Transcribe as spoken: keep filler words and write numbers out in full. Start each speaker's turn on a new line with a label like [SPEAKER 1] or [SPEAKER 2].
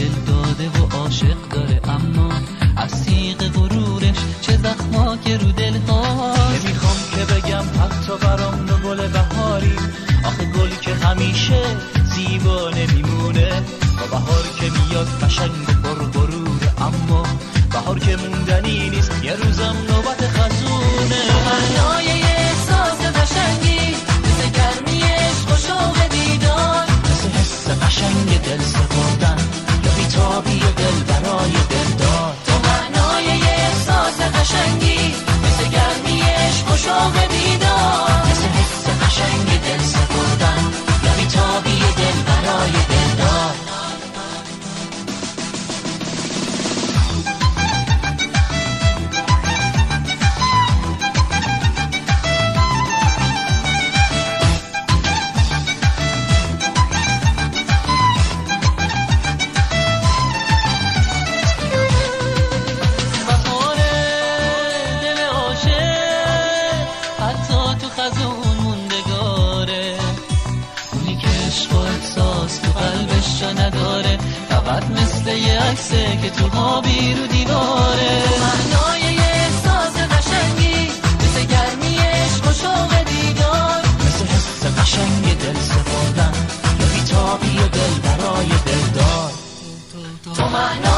[SPEAKER 1] دل داده و عاشق داره، اما از تیغ غرورش چه زخما که رو دل هاست.
[SPEAKER 2] نمیخوام که بگم حتی برام نو گل بهاری، آخه گل که همیشه زیبا نمیمونه. با بهار که میاد قشنگ و پر غروره، اما بهار که موندنی نیست، یه روزم نوبت خزونه.
[SPEAKER 1] معنای احساس قشنگی مثل گرمی عشق و شوق دیدار،
[SPEAKER 2] مثل حس قشنگ دل سپردن یا بیتابی دل برای دلدار.
[SPEAKER 1] تو معنای احساس قشنگی مثل گرمی عشق و شوق دیدار،
[SPEAKER 2] مثل حس قشنگ دل سپردن یا بیتابی دل برای دلدار.
[SPEAKER 1] نداره فقط مثل یه عکسه که تو خوابی رو دیواره. معنای احساس قشنگی مثل گرمی عشق و شوق دیدار،
[SPEAKER 2] مثل حس قشنگ دل سپردن یا بیتابی دل برای دلدار.
[SPEAKER 1] تو معنای